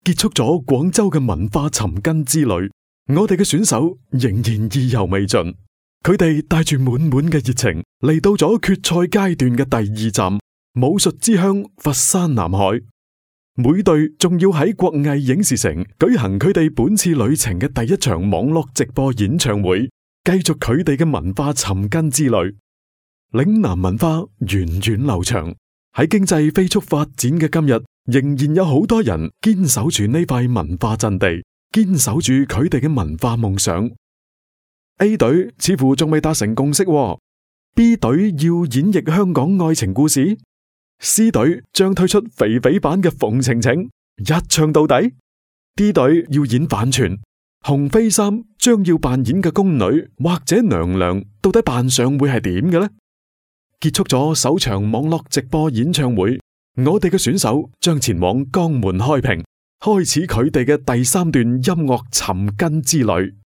結束咗廣州嘅文化尋根之旅，我哋嘅選手仍然意猶未盡。佢哋帶住滿滿嘅熱情嚟到咗決賽階段嘅第二站武術之鄉佛山南海。每隊仲要喺國藝影視城舉行佢哋本次旅程嘅第一場網絡直播演唱會，繼續佢哋嘅文化尋根之旅。嶺南文化源遠流長，喺經濟飛速發展嘅今日，仍然有好多人堅守住呢塊文化陣地，堅守住佢哋嘅文化夢想。A 隊似乎仲未達成共識，B 隊要演繹香港愛情故事，C 隊將推出肥肥版嘅鳳晴晴，一唱到底。D 隊要演反串，紅飛衫將要扮演嘅宮女或者娘娘，到底扮相會係點嘅呢？結束咗首場網絡直播演唱會，我哋嘅選手將前往江門開平，開始佢哋嘅第三段音樂尋根之旅。